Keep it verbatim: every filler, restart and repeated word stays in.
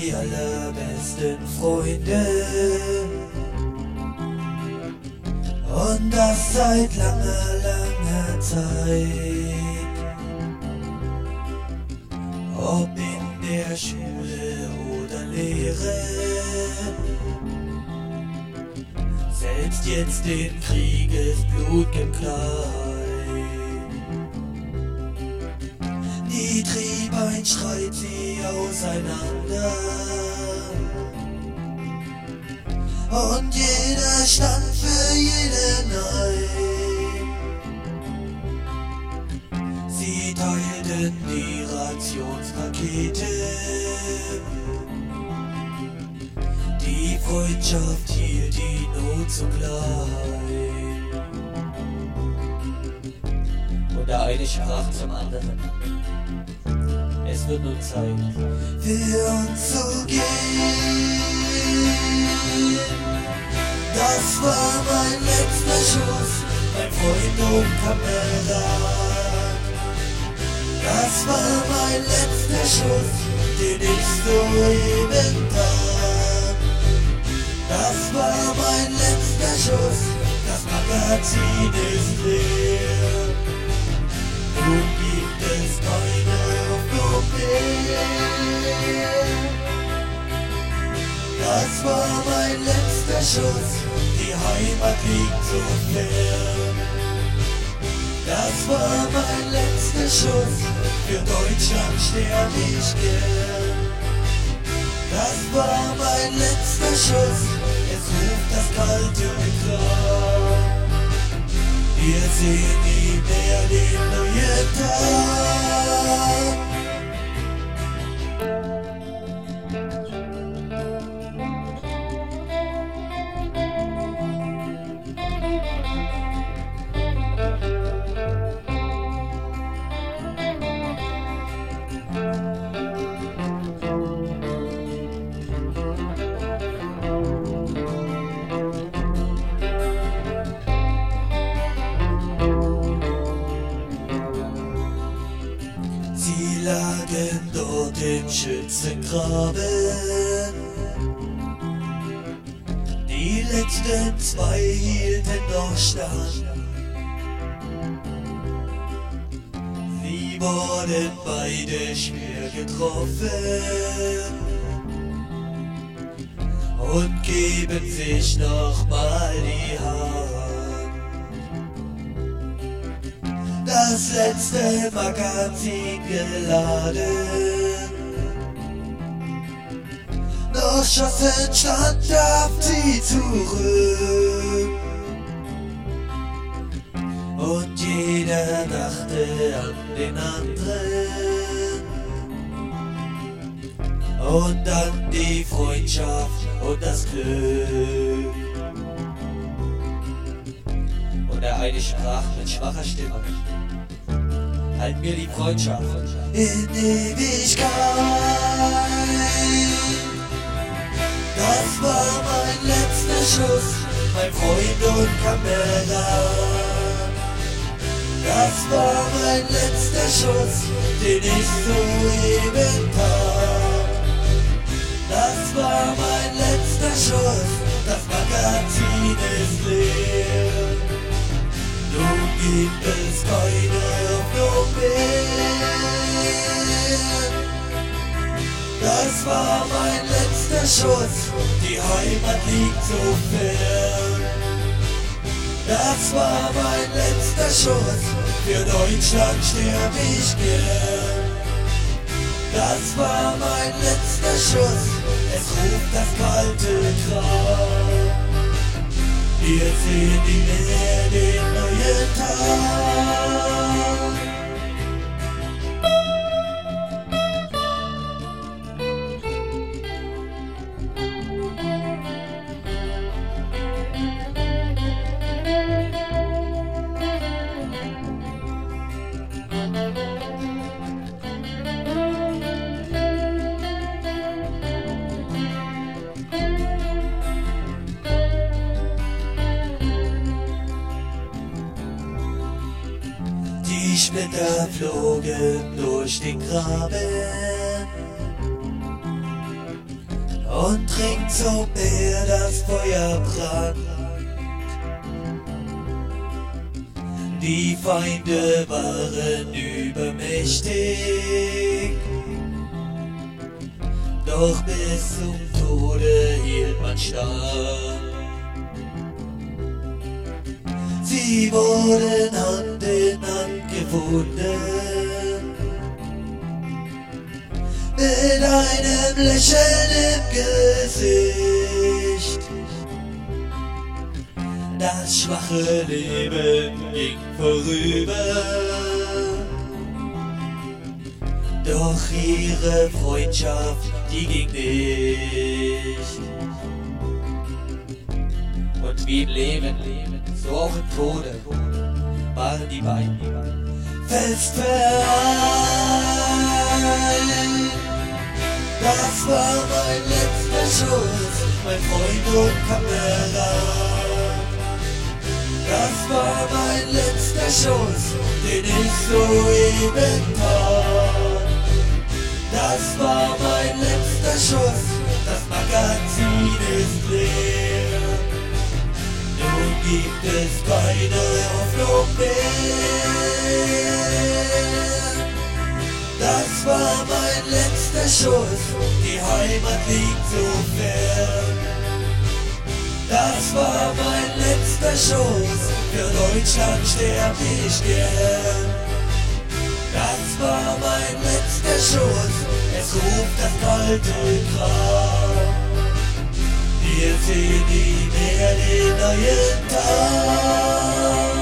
die allerbesten Freunde. Und das seit langer, langer Zeit. Ob in der Schule oder Lehre, selbst jetzt in Kriegesblut Kleid. Nie trieb ein Streit sie auseinander, und jeder stand für jeden ein. Sie teilten die Rationspakete, die Freundschaft hielt die Not zugleich. Und der eine sprach zum anderen: Es wird nun Zeit für uns zu gehen. Das war mein letzter Schuss, mein Freund und Kamerad. Das war mein letzter Schuss, den ich soeben tat. Das war mein letzter Schuss, das Magazin ist leer. Nun gibt es keine Hoffnung mehr. Das war mein letzter Schuss, die Heimat liegt so fern. Das war mein letzter Schuss, für Deutschland sterb ich gern. Das war mein letzter Schuss, es ruft das kalte Grab. Wir sehen nie mehr den neuen Tag. Sie lagen dort im Schützengraben, die letzten zwei hielten noch stand. Sie wurden beide schwer getroffen und geben sich nochmal die Hand. Das letzte Magazin geladen, noch schossen stand auf sie zurück. Und jeder dachte an den anderen und an die Freundschaft und das Glück. Und der eine sprach mit schwacher Stimme: Halt mir die Freundschaft in Ewigkeit. Das war mein letzter Schuss, mein Freund und Kamerad. Das war mein letzter Schuss, den ich soeben tat. Das war mein letzter Schuss, das Magazin ist leer. Nun gibt es keine Hoffnung mehr. Das war mein letzter Schuss, die Heimat liegt so fern. Das war mein letzter Schuss, für Deutschland sterb ich gern. Das war mein letzter Schuss, es ruft das kalte Grab. Wir sehen nie mehr den neuen Tag. Die Splitter flogen durch den Graben, und ringsum her das Feuer brannt. Die Feinde waren übermächtig, doch bis zum Tode hielt man stand. Sie wurden Hand in Hand gefunden, mit einem Lächeln im Gesicht. Das schwache Leben ging vorüber, doch ihre Freundschaft, die ging nicht. Und wie im Leben, so auch im Tode, waren die beiden fest vereint. Das war mein letzter Schuss, mein Freund und Kamerad. Das war mein letzter Schuss, den ich soeben tat. Das war mein letzter Schuss, das Magazin ist leer. Nun gibt es keine Hoffnung mehr. Das war mein letzter Schuss, die Heimat liegt so fern. Das war mein letzter Schuss, für Deutschland sterb ich gern. Das war mein letzter Schuss, es ruft das kalte Grab. Wir sehen nie mehr den neuen Tag.